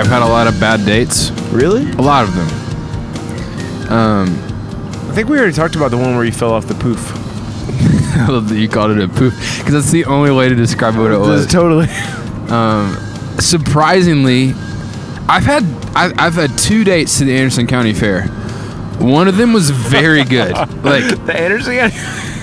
I've had a lot of bad dates. Really? A lot of them. I think we already talked about the one where you fell off the poof. I love that you called it a poof, because that's the only way to describe what it was. Totally. Surprisingly, I've had 2 dates to the Anderson County Fair. One of them was very good. Like the Anderson County.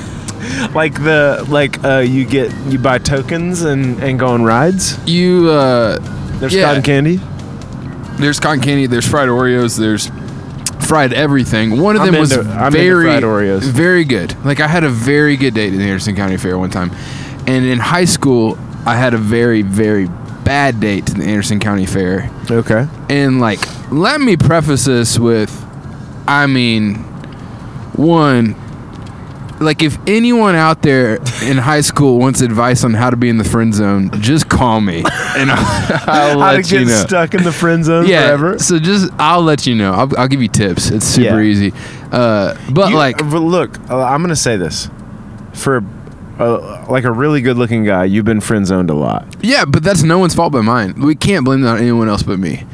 You buy tokens and go on rides. There's cotton candy. There's cotton candy. There's fried Oreos. There's fried everything. One of them was fried Oreos. Very good. Like, I had a very good date at the Anderson County Fair one time. And in high school, I had a very, very bad date to the Anderson County Fair. Okay. And, like, let me preface this with, one, like, if anyone out there in high school wants advice on how to be in the friend zone, just call me, and I'll let you know. How to get stuck in the friend zone forever? So I'll let you know. I'll give you tips. It's super easy. But look, I'm gonna say this for like a really good-looking guy, you've been friend zoned a lot. Yeah, but that's no one's fault but mine. We can't blame that on anyone else but me.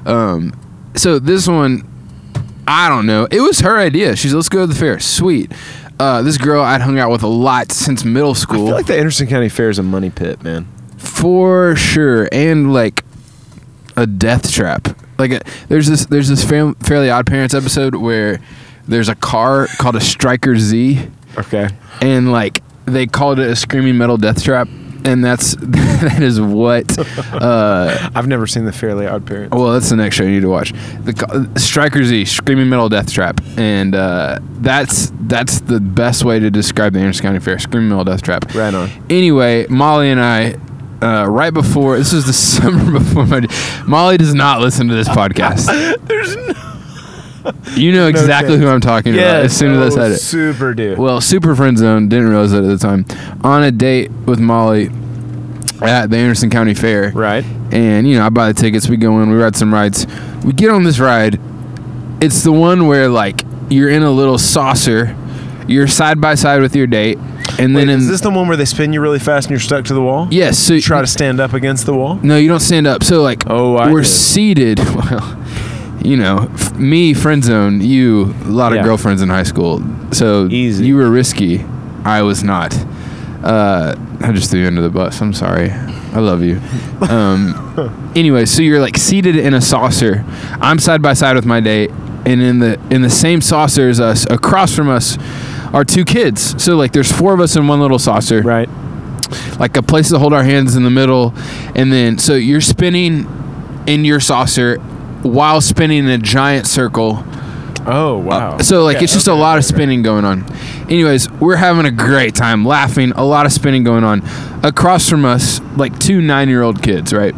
So this one, I don't know. It was her idea. She's, let's go to the fair. Sweet. This girl I'd hung out with a lot since middle school. I feel like the Anderson County Fair is a money pit, man. For sure. And like a death trap. Like there's this Fairly Odd Parents episode where there's a car called a Stryker Z. Okay. And like they called it a screaming metal death trap. And that is what I've never seen the Fairly Odd Parents. Well, that's the next show you need to watch. The Stryker Z, Screaming Metal Death Trap, and that's the best way to describe the Anderson County Fair, Screaming Metal Death Trap. Right on. Anyway, Molly and I, right before, this was the summer before Molly does not listen to this podcast. There's no. You know exactly who I'm talking about as soon as I said it. Super dude. Well, super friend zone, didn't realize that at the time. On a date with Molly at the Anderson County Fair. Right. And, I buy the tickets, we go in, we ride some rides. We get on this ride. It's the one where, like, you're in a little saucer, you're side by side with your date, and then is this the one where they spin you really fast and you're stuck to the wall? Yes. So you try to stand up against the wall? No, you don't stand up. So, like, we're seated. Well, me, friend zone, you, a lot of girlfriends in high school. So easy. You were risky. I was not. I just threw you under the bus. I'm sorry. I love you. Anyway, so you're like seated in a saucer. I'm side by side with my date, and in the same saucer as us, across from us, are 2 kids. So like there's 4 of us in one little saucer. Right. Like a place to hold our hands in the middle, and then so you're spinning in your saucer while spinning in a giant circle. Oh, wow. So, like, it's just a lot of spinning going on. Anyways, we're having a great time, laughing, a lot of spinning going on. Across from us, like, 2 9-year-old kids, right?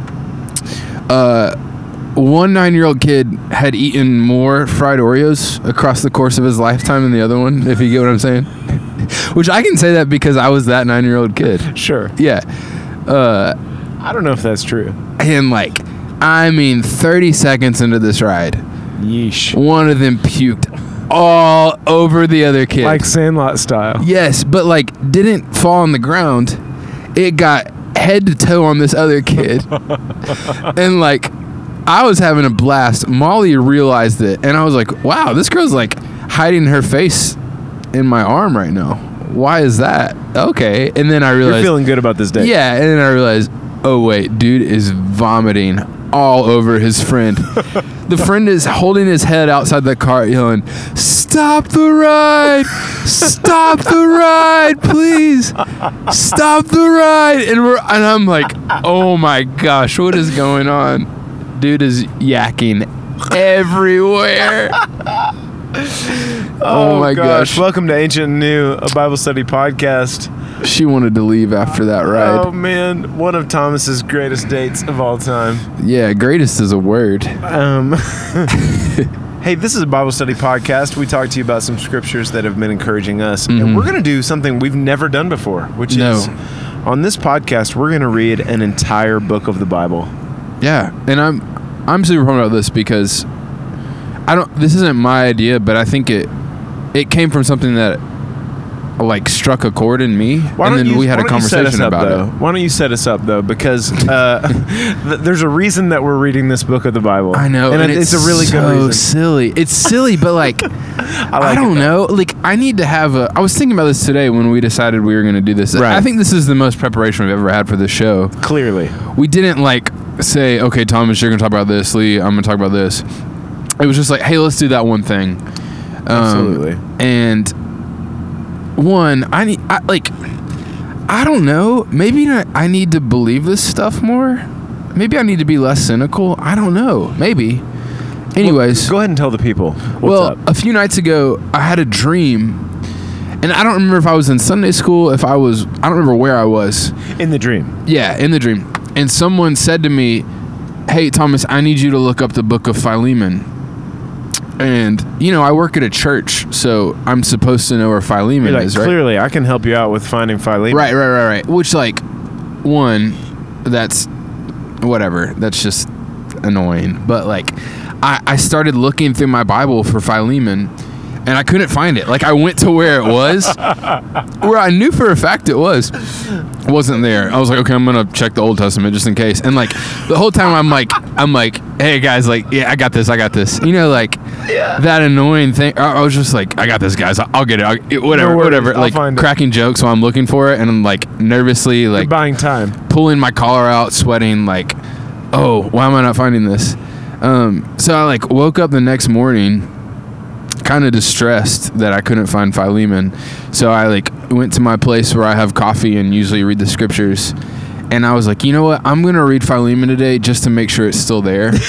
One 9-year-old kid had eaten more fried Oreos across the course of his lifetime than the other one, if you get what I'm saying. Which I can say that because I was that 9-year-old kid. Sure. Yeah. I don't know if that's true. And, like, 30 seconds into this ride, yeesh, one of them puked all over the other kid. Like Sandlot style. Yes, but like didn't fall on the ground. It got head to toe on this other kid. And like I was having a blast. Molly realized it, and I was like, wow, this girl's like hiding her face in my arm right now. Why is that? Okay. And then I realized, you're feeling good about this day. Yeah, and then I realized, oh wait, dude is vomiting all over his friend. The friend is holding his head outside the car yelling, "Stop the ride! Stop the ride, please! Stop the ride!" And I'm like, oh my gosh, what is going on? Dude is yakking everywhere. Oh my gosh. Welcome to Ancient and New, a Bible study podcast. She wanted to leave after that ride. Oh man, one of Thomas's greatest dates of all time. Yeah, greatest is a word. Hey, this is a Bible study podcast. We talk to you about some scriptures that have been encouraging us. Mm-hmm. And we're going to do something we've never done before, which is on this podcast, we're going to read an entire book of the Bible. Yeah, and I'm super pumped about this because this isn't my idea, but I think it came from something that like struck a chord in me, and then we had a conversation about it. Why don't you set us up though? Because there's a reason that we're reading this book of the Bible. I know, and it's a really good reason. Silly. It's silly, but like I don't know. Like I need to have I was thinking about this today when we decided we were going to do this. Right. I think this is the most preparation we've ever had for this show. Clearly, we didn't like say, okay, Thomas, you're going to talk about this. Lee, I'm going to talk about this. It was just like, hey, let's do that one thing. Absolutely. And one, I don't know. Maybe I need to believe this stuff more. Maybe I need to be less cynical. I don't know. Maybe. Anyways. Well, go ahead and tell the people what's up. A few nights ago, I had a dream. And I don't remember if I was in Sunday school, I don't remember where I was. In the dream. Yeah, in the dream. And someone said to me, hey, Thomas, I need you to look up the book of Philemon. And, I work at a church, so I'm supposed to know where Philemon is, right? Clearly, I can help you out with finding Philemon. Right. Which, like, one, that's whatever. That's just annoying. But, like, I started looking through my Bible for Philemon, and I couldn't find it. Like, I went to where it was, where I knew for a fact it wasn't there. I was like, okay, I'm gonna check the Old Testament just in case. And like the whole time, I'm like, hey guys, like, yeah, I got this. That annoying thing. I was just like, I got this, guys. I'll get it. Whatever. Like cracking jokes while I'm looking for it, and I'm like nervously, like you're buying time, pulling my collar out, sweating, like, oh, why am I not finding this? So I like woke up the next morning, kind of distressed that I couldn't find Philemon. So I like went to my place where I have coffee and usually read the scriptures, and I was like, you know what, I'm gonna read Philemon today just to make sure it's still there. And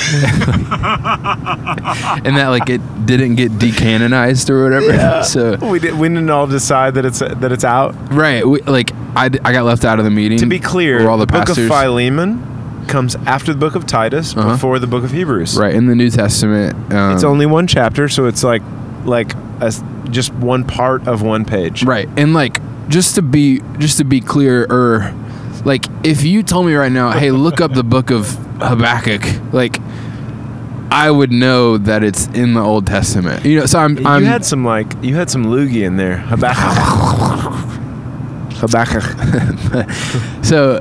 that like it didn't get decanonized or whatever. Yeah. So we didn't all decide that it's out, right? I got left out of the meeting. To be clear, all the book pastors. of Philemon comes after the book of Titus, before the book of Hebrews. Right, in the New Testament. It's only one chapter, so it's like just one part of one page. Right. And like just to be clear, like if you told me right now, hey, look up the book of Habakkuk, like I would know that it's in the Old Testament. So I'm you had some loogie in there. Habakkuk. So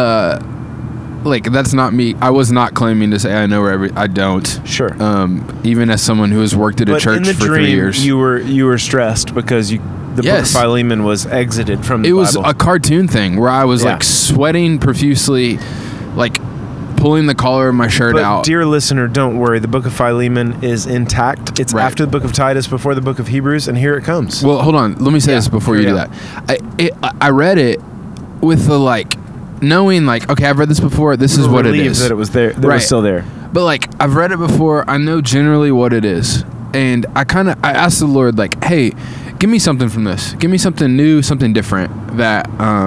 like that's not me. I was not claiming to say I know where I don't. Sure. Even as someone who has worked at a church for 3 years. You were stressed because the book of Philemon was exited from the Bible. It was a cartoon thing where I was like sweating profusely, like pulling the collar of my shirt out. Dear listener, don't worry. The book of Philemon is intact. It's after the book of Titus, before the book of Hebrews, and here it comes. Well, hold on. Let me say this before you do that. I read it with the like, knowing like, okay, I've read this before. This is what it is. That it was there. That it was still there. But like, I've read it before. I know generally what it is, and I asked the Lord like, hey, give me something from this. Give me something new, something different that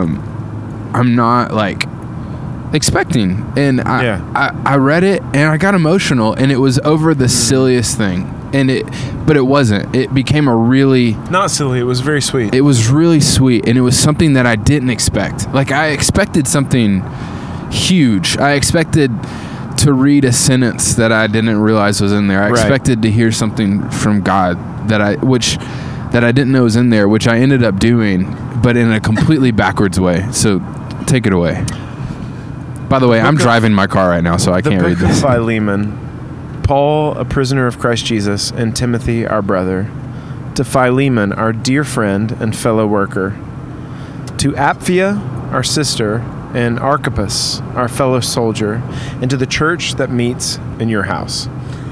I'm not like expecting. And I read it and I got emotional, and it was over the silliest thing. But it wasn't. It became a really... Not silly. It was very sweet. It was really sweet, and it was something that I didn't expect. Like, I expected something huge. I expected to read a sentence that I didn't realize was in there. I expected to hear something from God that I didn't know was in there, which I ended up doing, but in a completely backwards way. So, take it away. By the way, I'm driving my car right now, so I can't read this. The book of Philemon. Paul, a prisoner of Christ Jesus, and Timothy, our brother, to Philemon, our dear friend and fellow worker, to Apphia, our sister, and Archippus, our fellow soldier, and to the church that meets in your house.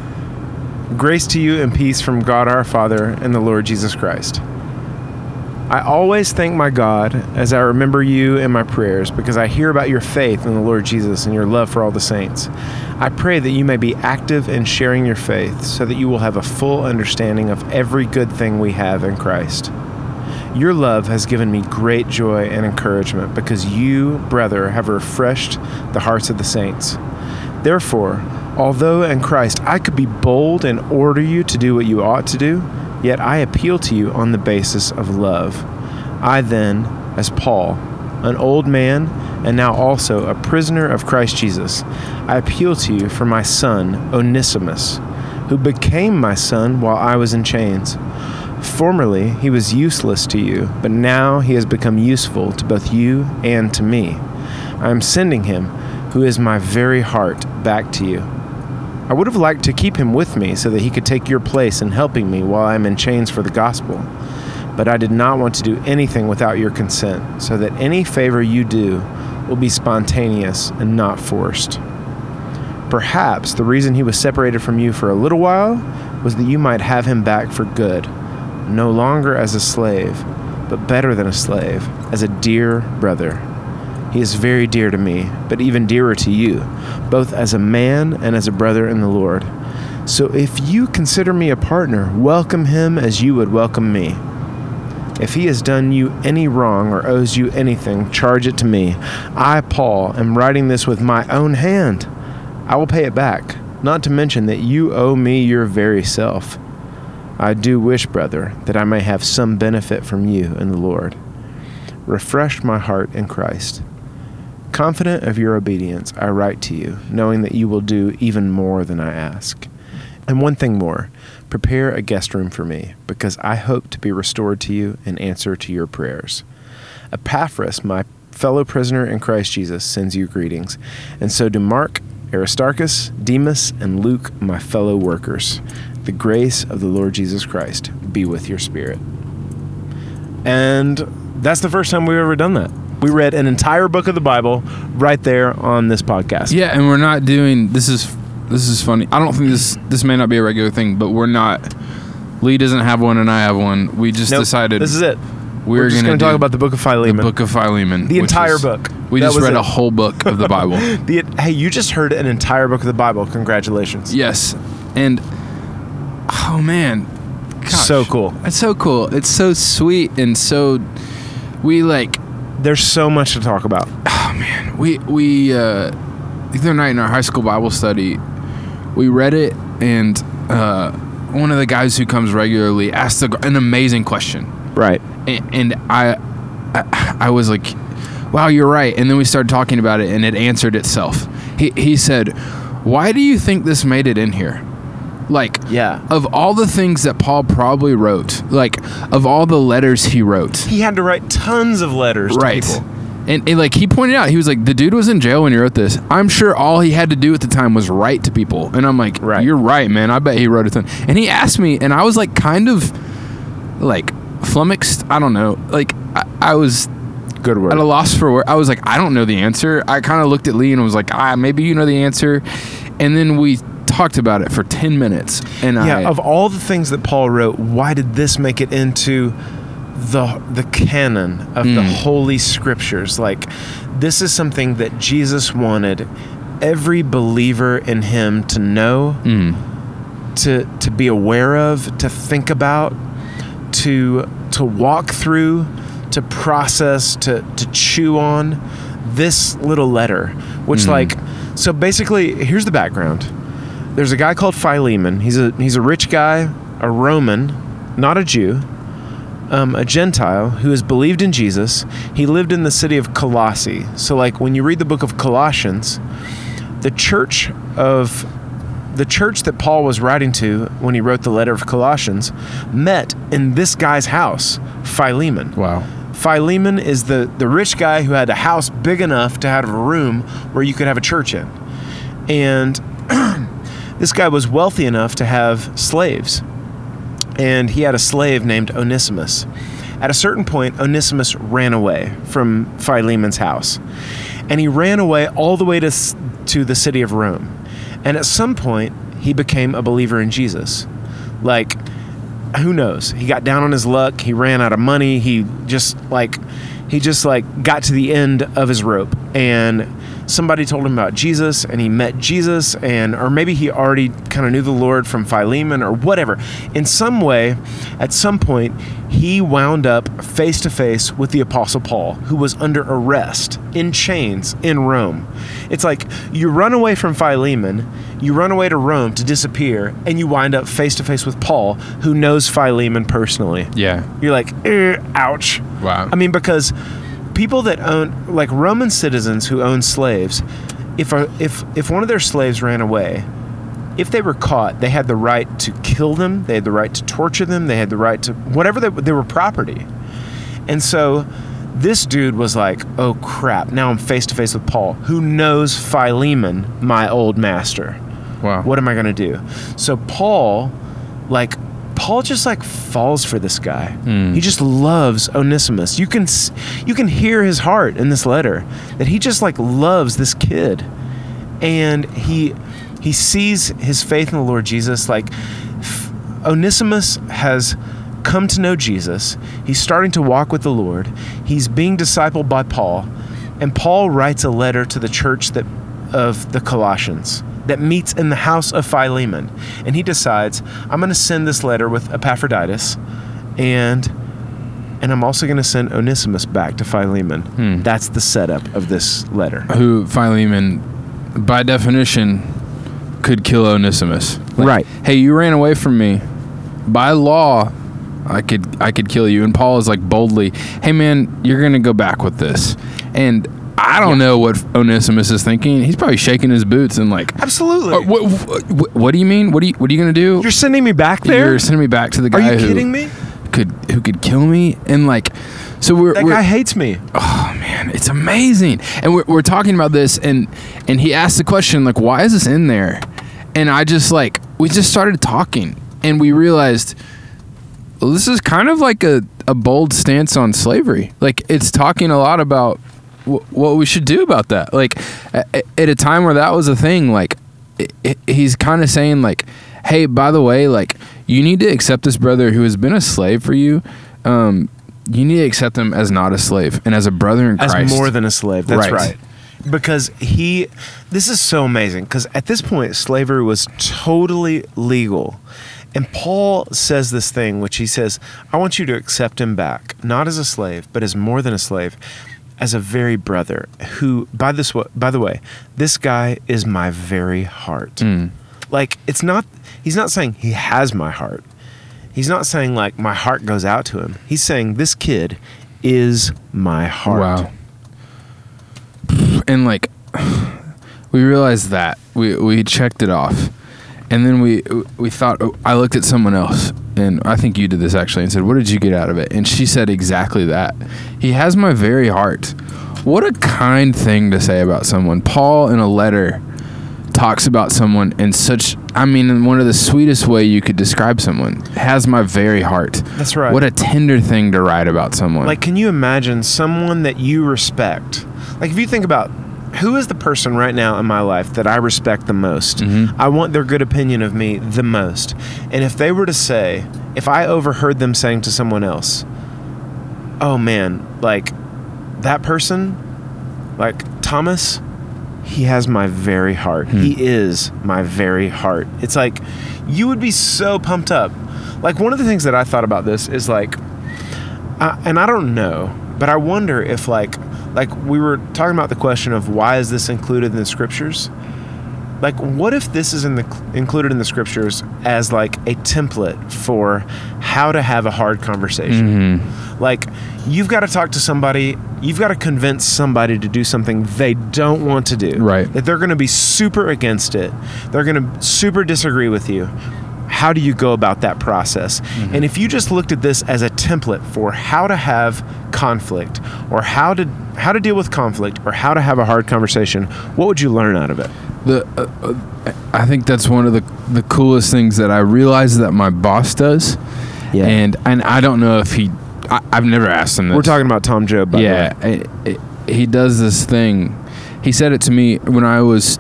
Grace to you and peace from God our Father and the Lord Jesus Christ. I always thank my God as I remember you in my prayers, because I hear about your faith in the Lord Jesus and your love for all the saints. I pray that you may be active in sharing your faith, so that you will have a full understanding of every good thing we have in Christ. Your love has given me great joy and encouragement, because you, brother, have refreshed the hearts of the saints. Therefore, although in Christ I could be bold and order you to do what you ought to do, yet I appeal to you on the basis of love. I then, as Paul, an old man, and now also a prisoner of Christ Jesus, I appeal to you for my son, Onesimus, who became my son while I was in chains. Formerly, he was useless to you, but now he has become useful to both you and to me. I am sending him, who is my very heart, back to you. I would have liked to keep him with me so that he could take your place in helping me while I am in chains for the gospel. But I did not want to do anything without your consent, so that any favor you do will be spontaneous and not forced. Perhaps the reason he was separated from you for a little while was that you might have him back for good, no longer as a slave, but better than a slave, as a dear brother. He is very dear to me, but even dearer to you, both as a man and as a brother in the Lord. So if you consider me a partner, welcome him as you would welcome me. If he has done you any wrong or owes you anything, charge it to me. I, Paul, am writing this with my own hand. I will pay it back, not to mention that you owe me your very self. I do wish, brother, that I may have some benefit from you in the Lord. Refresh my heart in Christ. Confident of your obedience, I write to you, knowing that you will do even more than I ask. And one thing more, prepare a guest room for me, because I hope to be restored to you in answer to your prayers. Epaphras, my fellow prisoner in Christ Jesus, sends you greetings, and so do Mark, Aristarchus, Demas, and Luke, my fellow workers. The grace of the Lord Jesus Christ be with your spirit. And that's the first time we've ever done that. We read an entire book of the Bible right there on this podcast. Yeah, and we're not doing, this is funny. I don't think this may not be a regular thing, but we're not, Lee doesn't have one and I have one. We just decided. This is it. We're just going to talk about the book of Philemon. The book of Philemon. The entire book. We just read a whole book of the Bible. Hey, you just heard an entire book of the Bible. Congratulations. Yes. And, oh man. Gosh, so cool. It's so cool. It's so sweet and so, there's so much to talk about. Oh man. We the other night in our high school Bible study, we read it, and one of the guys who comes regularly asked an amazing question. Right. And I was like, wow, you're right. And then we started talking about it, and it answered itself. He said, why do you think this made it in here? Of all the things that Paul probably wrote, of all the letters he wrote. He had to write tons of letters to people. And he pointed out, he was like, the dude was in jail when he wrote this. I'm sure all he had to do at the time was write to people. And I'm like, You're right, man. I bet he wrote a ton. And he asked me, and I was kind of flummoxed. I don't know. I was good word. At a loss for word. I was like, I don't know the answer. I kind of looked at Lee and was like, maybe you know the answer. And then we talked about it for 10 minutes. And of all the things that Paul wrote, why did this make it into the canon of the Holy Scriptures? This is something that Jesus wanted every believer in him to know, to be aware of, to think about, to walk through, to process, to chew on. This little letter, which so basically, here's the background. There's a guy called Philemon. He's a rich guy, a Roman, not a Jew, a Gentile who has believed in Jesus. He lived in the city of Colossae. So when you read the book of Colossians, the church that Paul was writing to when he wrote the letter of Colossians met in this guy's house, Philemon. Wow. Philemon is the rich guy who had a house big enough to have a room where you could have a church in. And this guy was wealthy enough to have slaves. And he had a slave named Onesimus. At a certain point, Onesimus ran away from Philemon's house. And he ran away all the way to the city of Rome. And at some point, he became a believer in Jesus. Who knows? He got down on his luck. He ran out of money. He just got to the end of his rope. And somebody told him about Jesus, and he met Jesus, or maybe he already kind of knew the Lord from Philemon or whatever. In some way, at some point, he wound up face to face with the Apostle Paul, who was under arrest, in chains, in Rome. It's you run away from Philemon, you run away to Rome to disappear, and you wind up face to face with Paul, who knows Philemon personally. Yeah. You're ouch. Wow. I mean, because people that own, Roman citizens who own slaves, if one of their slaves ran away, if they were caught, they had the right to kill them, they had the right to torture them, they had the right to whatever, they were property. And so this dude was like, oh crap, now I'm face to face with Paul, who knows Philemon, my old master. Wow. What am I going to do? So Paul just like falls for this guy. He just loves Onesimus. You can hear his heart in this letter, that he just like loves this kid. And he sees his faith in the Lord Jesus. Like, Onesimus has come to know Jesus. He's starting to walk with the Lord. He's being discipled by Paul. And Paul writes a letter to the church of the Colossians that meets in the house of Philemon. And he decides, I'm going to send this letter with Epaphroditus, and I'm also going to send Onesimus back to Philemon. That's the setup of this letter. Who Philemon, by definition, could kill Onesimus. Like, right. Hey, you ran away from me. By law, I could kill you. And Paul is like boldly, hey man, you're going to go back with this. And I don't know what Onesimus is thinking. He's probably shaking his boots and like, absolutely. What do you mean? What are you going to do? You're sending me back there? You're sending me back to the guy Are you kidding me? Who could kill me? And like, so that guy hates me. Oh man, it's amazing. And we're talking about this, and he asked the question like, why is this in there? And we just started talking, and we realized, well, this is kind of like a bold stance on slavery. Like, it's talking a lot about what we should do about that. Like, at a time where that was a thing, like, he's kind of saying like, hey, by the way, like, you need to accept this brother who has been a slave for you. You need to accept him as not a slave and as a brother in Christ. As more than a slave. That's right. Because this is so amazing, because at this point, slavery was totally legal. And Paul says this thing, which he says, I want you to accept him back, not as a slave, but as more than a slave, as a very brother who, by the way, this guy is my very heart. Like, he's not saying he has my heart. He's not saying like my heart goes out to him. He's saying this kid is my heart. Wow. And like, we realized that we checked it off, and then we thought, I looked at someone else, and I think you did this actually, and said, what did you get out of it? And she said exactly that. He has my very heart. What a kind thing to say about someone. Paul in a letter talks about someone in one of the sweetest way you could describe someone. Has my very heart. That's right. What a tender thing to write about someone. Like, can you imagine someone that you respect? Like, if you think about, who is the person right now in my life that I respect the most? I want their good opinion of me the most. And if they were to say, if I overheard them saying to someone else, oh man, like, that person, like Thomas, he has my very heart. He is my very heart. It's like, you would be so pumped up. Like, one of the things that I thought about this is like, and I don't know, but I wonder if like we were talking about the question of why is this included in the scriptures? Like, what if this is included in the scriptures as like a template for how to have a hard conversation? Like, you've got to talk to somebody, you've got to convince somebody to do something they don't want to do. Right. That they're going to be super against it. They're going to super disagree with you. How do you go about that process? And if you just looked at this as a template for how to have conflict, or how to deal with conflict, or how to have a hard conversation, what would you learn out of it? I think that's one of the coolest things that I realize that my boss does. Yeah. And I don't know if I've never asked him this. We're talking about Tom Job, by the way. He does this thing. He said it to me when it was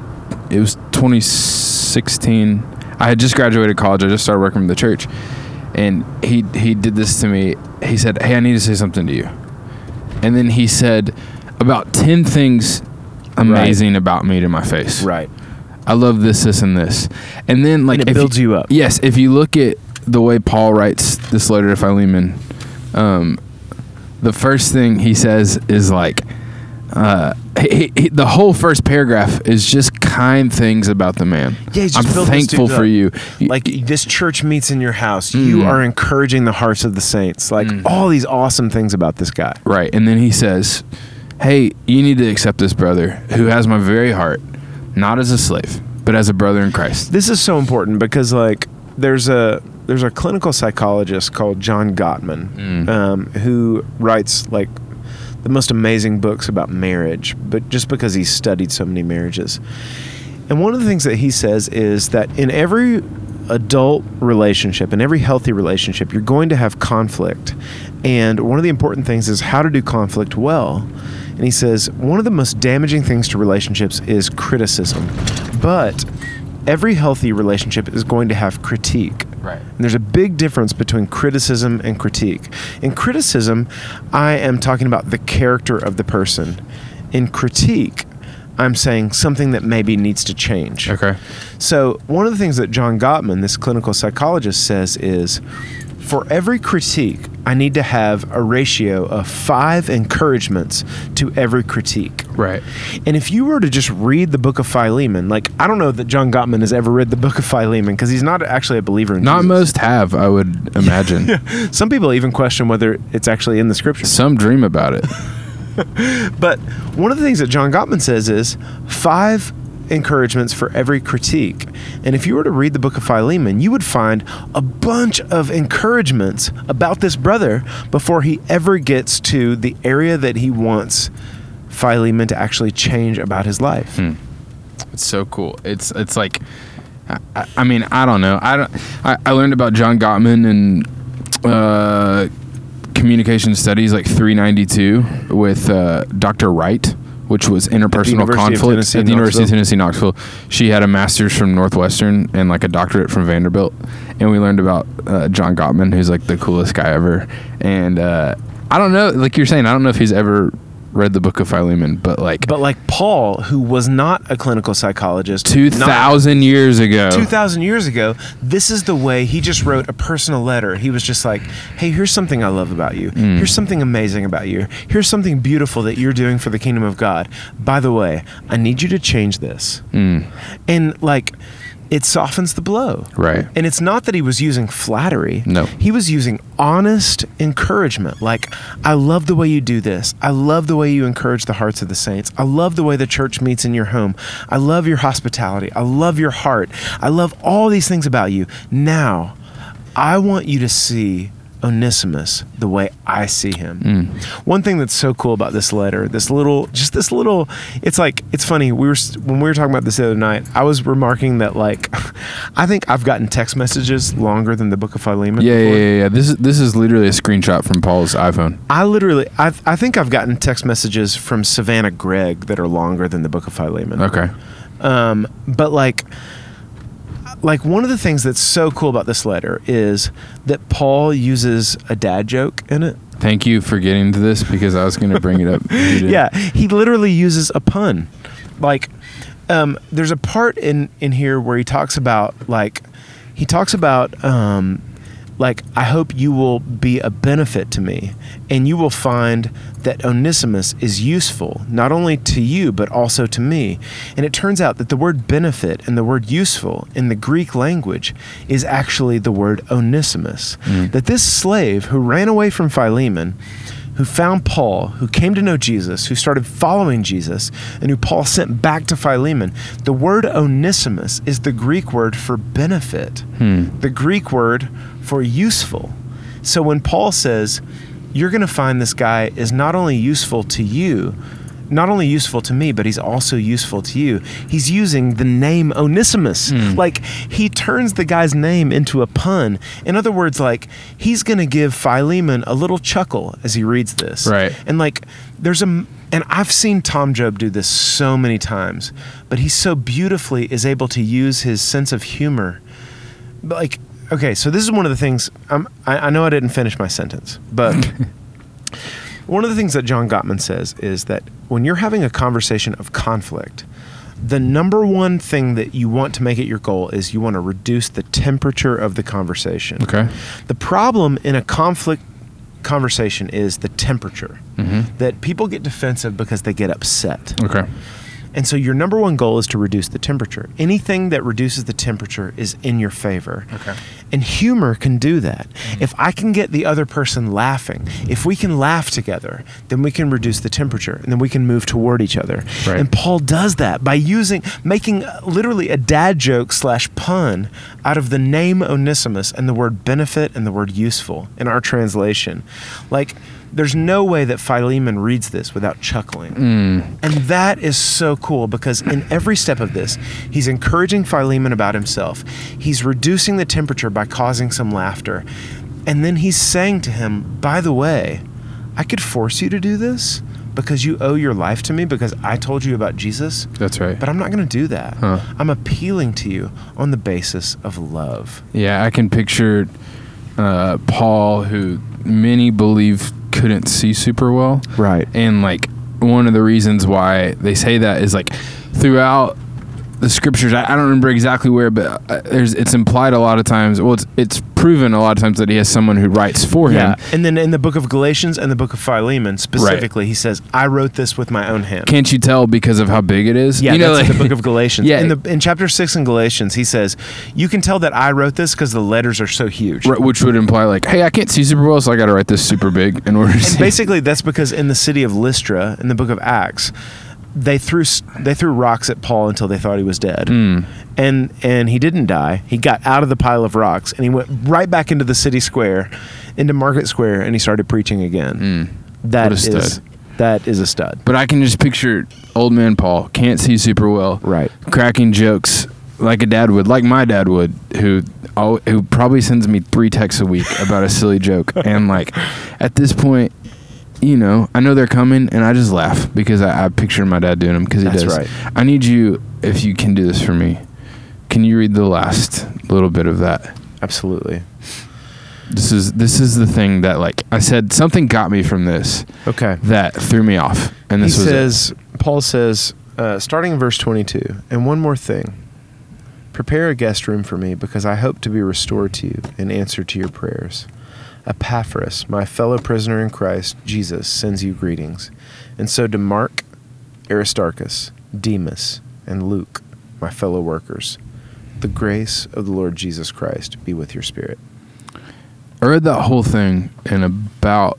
2016. I had just graduated college. I just started working for the church. And he did this to me. He said, hey, I need to say something to you. And then he said about 10 things amazing about me to my face. Right. I love this, and this. And then like, and it builds you up. Yes. If you look at the way Paul writes this letter to Philemon, the first thing he says is like, the whole first paragraph is just kind things about the man. Yeah, I'm thankful for you. Like, this church meets in your house. You are encouraging the hearts of the saints. Like, all these awesome things about this guy. Right. And then he says, hey, you need to accept this brother who has my very heart, not as a slave, but as a brother in Christ. This is so important because like there's a clinical psychologist called John Gottman who writes like the most amazing books about marriage, but just because he's studied so many marriages. And one of the things that he says is that in every adult relationship, in every healthy relationship, you're going to have conflict. And one of the important things is how to do conflict well. And he says one of the most damaging things to relationships is criticism. But every healthy relationship is going to have critique. Right. And there's a big difference between criticism and critique. In criticism, I am talking about the character of the person. In critique, I'm saying something that maybe needs to change. Okay. So one of the things that John Gottman, this clinical psychologist, says is, for every critique, I need to have a ratio of 5 encouragements to every critique. Right. And if you were to just read the book of Philemon, like, I don't know that John Gottman has ever read the book of Philemon because he's not actually a believer in Not Jesus. most have, I would imagine. Some people even question whether it's actually in the scripture. Some dream about it. But one of the things that John Gottman says is 5 encouragements for every critique. And if you were to read the book of Philemon, you would find a bunch of encouragements about this brother before he ever gets to the area that he wants Philemon to actually change about his life. It's so cool. It's like, I mean, I don't know. I learned about John Gottman and communication studies like 392 with Dr. Wright, which was interpersonal conflict at the University of Tennessee, Knoxville. She had a master's from Northwestern and like a doctorate from Vanderbilt. And we learned about John Gottman, who's like the coolest guy ever. And I don't know, like you're saying, I don't know if he's ever read the book of Philemon, but like Paul, who was not a clinical psychologist, 2,000 years ago, this is the way he just wrote a personal letter. He was just like, hey, here's something I love about you. Here's something amazing about you. Here's something beautiful that you're doing for the kingdom of God. By the way, I need you to change this. And like, it softens the blow. Right. And it's not that he was using flattery. No. He was using honest encouragement. Like, I love the way you do this. I love the way you encourage the hearts of the saints. I love the way the church meets in your home. I love your hospitality. I love your heart. I love all these things about you. Now, I want you to see Onesimus the way I see him. One thing that's so cool about this letter, it's funny. When we were talking about this the other night, I was remarking that like, I think I've gotten text messages longer than the book of Philemon. Yeah. This is literally a screenshot from Paul's iPhone. I think I've gotten text messages from Savannah Gregg that are longer than the book of Philemon. Okay. But like one of the things that's so cool about this letter is that Paul uses a dad joke in it. Thank you for getting to this because I was going to bring it up. Yeah, he literally uses a pun. Like, there's a part in here where he talks about I hope you will be a benefit to me, and you will find that Onesimus is useful, not only to you, but also to me. And it turns out that the word benefit and the word useful in the Greek language is actually the word Onesimus. That this slave who ran away from Philemon, who found Paul, who came to know Jesus, who started following Jesus, and who Paul sent back to Philemon, the word Onesimus is the Greek word for benefit, the Greek word for useful. So when Paul says, you're going to find this guy is not only useful to you, not only useful to me, but he's also useful to you. He's using the name Onesimus. Like, he turns the guy's name into a pun. In other words, like, he's going to give Philemon a little chuckle as he reads this. Right. And like, and I've seen Tom Job do this so many times, but he so beautifully is able to use his sense of humor. But like, okay, so this is one of the things, I know I didn't finish my sentence, but one of the things that John Gottman says is that when you're having a conversation of conflict, the number one thing that you want to make it your goal is you want to reduce the temperature of the conversation. Okay. The problem in a conflict conversation is the temperature, that people get defensive because they get upset. Okay. And so your number one goal is to reduce the temperature. Anything that reduces the temperature is in your favor. Okay. And humor can do that. If I can get the other person laughing, if we can laugh together, then we can reduce the temperature, and then we can move toward each other. Right. And Paul does that by making literally a dad joke / pun out of the name Onesimus and the word benefit and the word useful in our translation. Like, there's no way that Philemon reads this without chuckling. And that is so cool, because in every step of this, he's encouraging Philemon about himself. He's reducing the temperature by causing some laughter. And then he's saying to him, by the way, I could force you to do this because you owe your life to me because I told you about Jesus. That's right. But I'm not going to do that. Huh. I'm appealing to you on the basis of love. Yeah, I can picture Paul, who many believe couldn't see super well. Right. And like one of the reasons why they say that is like throughout the scriptures, I don't remember exactly where, but it's implied a lot of times. Well, it's proven a lot of times that he has someone who writes for him. And then in the book of Galatians and the book of Philemon, specifically, he says, I wrote this with my own hand. Can't you tell because of how big it is? Yeah, you know, that's like, in the book of Galatians. Yeah. In chapter 6 in Galatians, he says, you can tell that I wrote this because the letters are so huge. Which would imply like, hey, I can't see super well, so I got to write this super big in order to see. And basically, that's because in the city of Lystra, in the book of Acts, they threw rocks at Paul until they thought he was dead. And he didn't die. He got out of the pile of rocks and he went right back into the city square, into Market Square, and he started preaching again. That is a stud. But I can just picture old man Paul, can't see super well, Right. cracking jokes like a dad would, like my dad would, who probably sends me 3 texts a week about a silly joke. And like at this point, you know, I know they're coming, and I just laugh because I picture my dad doing them because he That's does. right. I need you, if you can do this for me, can you read the last little bit of that? Absolutely. This is the thing that, like I said, something got me from this. Okay. That threw me off, and this Paul says, starting in verse 22, and one more thing, prepare a guest room for me because I hope to be restored to you in answer to your prayers. Epaphras, my fellow prisoner in Christ Jesus, sends you greetings, and so do Mark, Aristarchus, Demas, and Luke, my fellow workers. The grace of the Lord Jesus Christ be with your spirit. I read that whole thing in about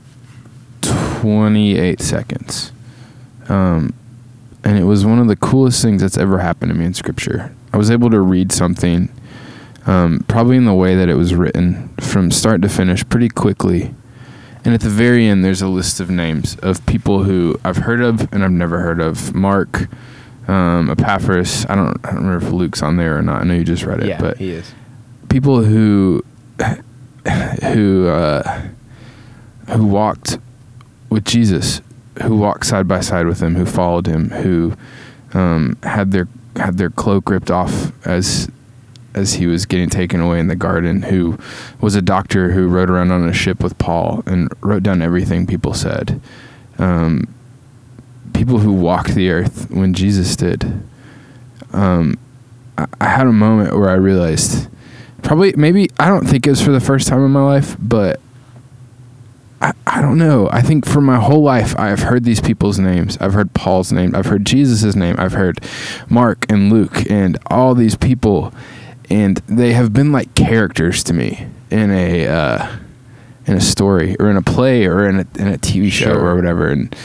28 seconds. And it was one of the coolest things that's ever happened to me in Scripture. I was able to read something, probably in the way that it was written, from start to finish pretty quickly. And at the very end, there's a list of names of people who I've heard of and I've never heard of. Mark, Epaphras. I don't remember if Luke's on there or not. I know you just read it. Yeah, but he is. People who walked with Jesus, who walked side by side with him, who followed him, who had their cloak ripped off as he was getting taken away in the garden, who was a doctor who rode around on a ship with Paul and wrote down everything people said. People who walked the earth when Jesus did. I had a moment where I realized, maybe, I don't think it was for the first time in my life, but I don't know. I think for my whole life, I've heard these people's names. I've heard Paul's name. I've heard Jesus' name. I've heard Mark and Luke and all these people. And they have been like characters to me in a story or in a play or in a TV show or whatever. And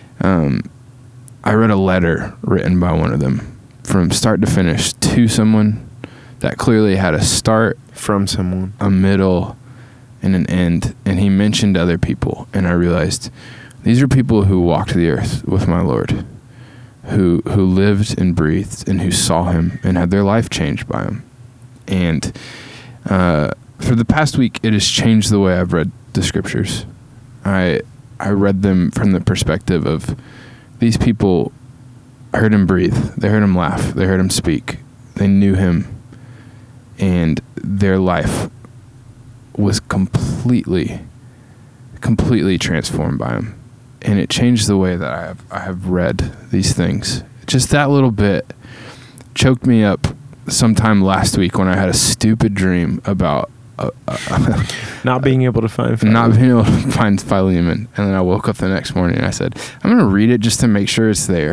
I read a letter written by one of them from start to finish to someone that clearly had a start, From someone, a middle, and an end. And he mentioned other people. And I realized these are people who walked the earth with my Lord, who lived and breathed and who saw him and had their life changed by him. And for the past week, it has changed the way I've read the scriptures. I read them from the perspective of these people heard him breathe. They heard him laugh. They heard him speak. They knew him. And their life was completely transformed by him. And it changed the way that I have read these things. Just that little bit choked me up sometime last week when I had a stupid dream about not being able to find Philemon. Not being able to find Philemon. And then I woke up the next morning and I said, I'm going to read it just to make sure it's there.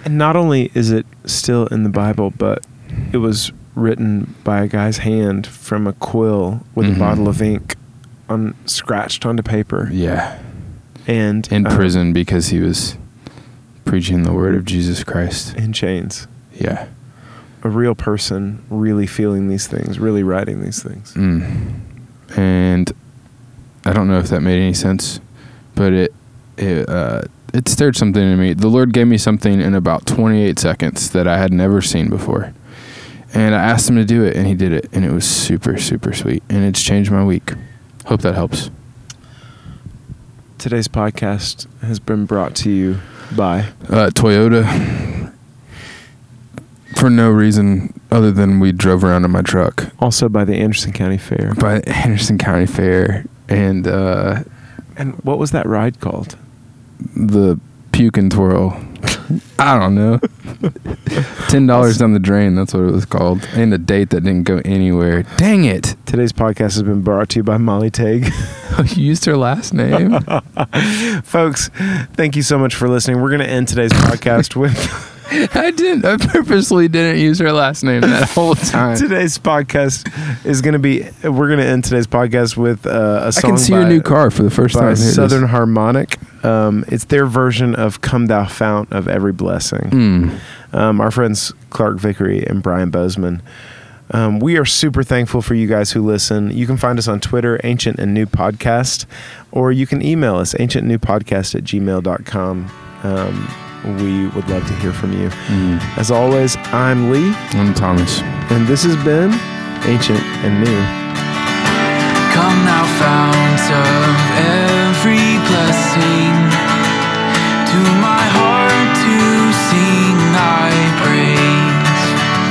And not only is it still in the Bible, but it was written by a guy's hand from a quill with a bottle of ink scratched onto paper. Yeah. And in prison because he was preaching the word of Jesus Christ. In chains. Yeah. A real person really feeling these things, really writing these things. And I don't know if that made any sense, but it stirred something in me. The Lord gave me something in about 28 seconds that I had never seen before. And I asked him to do it, and he did it. And it was super, super sweet. And it's changed my week. Hope that helps. Today's podcast has been brought to you by Toyota. For no reason other than we drove around in my truck. Also by the Anderson County Fair. By the Anderson County Fair. And what was that ride called? The Puke and Twirl. I don't know. $10 down the drain. That's what it was called. And a date that didn't go anywhere. Dang it. Today's podcast has been brought to you by Molly Tague. You used her last name. Folks, thank you so much for listening. We're going to end today's podcast with... I purposely didn't use her last name that whole time. Today's podcast is going to be... We're going to end today's podcast with a song I can see your new car for the first time. Southern Harmonic. It's their version of Come Thou Fount of Every Blessing. Our friends Clark Vickery and Brian Bozeman. We are super thankful for you guys who listen. You can find us on Twitter, Ancient and New Podcast, or you can email us, ancientnewpodcast@gmail.com. We would love to hear from you. As always, I'm Lee. I'm Thomas. And this has been Ancient and New. Come thou fount of every blessing, to my heart to sing thy praise.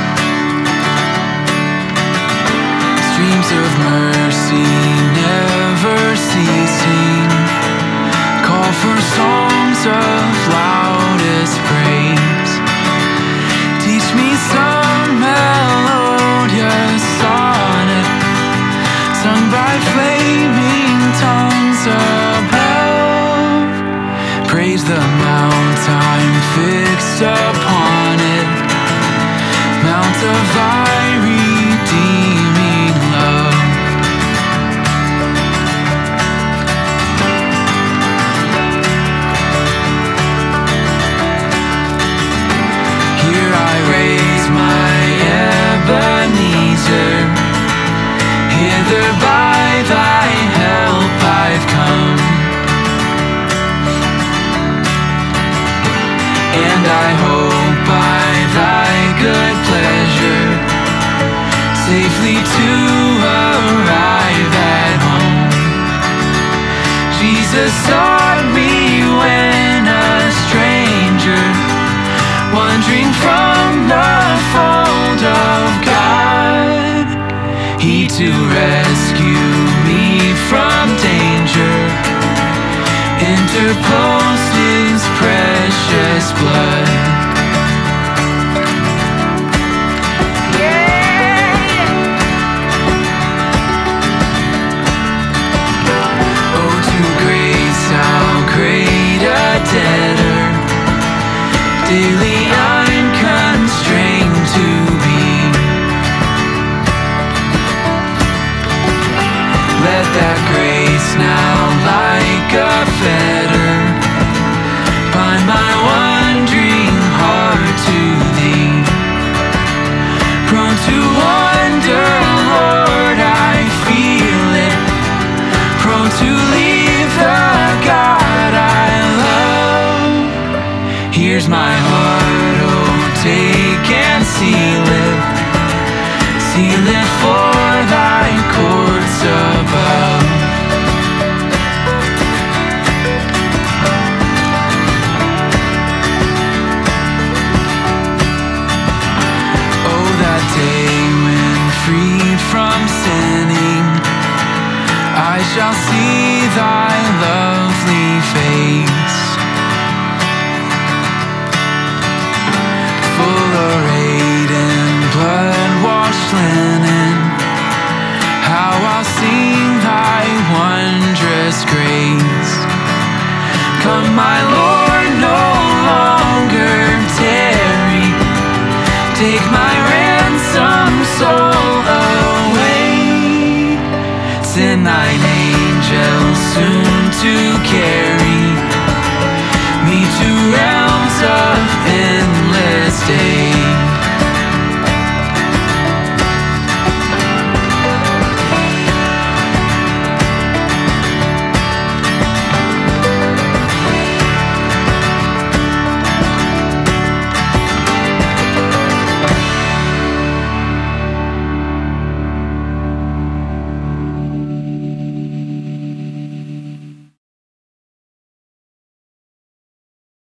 Streams of mercy never ceasing, call for songs of loudest praise. Teach me some melodious sonnet, sung by flaming tongues above. Praise the mount I'm fixed upon it, mount of thy redeeming love. Here I raise my Ebenezer, hither by thy help I've come, and I hope by thy good pleasure safely to arrive at home. Jesus sought me when a stranger, wandering from the fold of God. He to rescue me from danger interposed his precious blood. Oh, to grace how great a debtor daily I'm constrained to be. Let that grace now like a fetter bind my wandering heart to thee. Prone to wander, Lord, I feel it, prone to leave the God I love. Here's my heart, oh, take and seal it for thy courts above. Oh, that day when freed from sinning, I shall see thy lovely face, full arrayed in blood-washed linen. How I'll sing thy wondrous grace. Come, my Lord, no longer tarry. send thine angels soon to carry me to realms of endless day.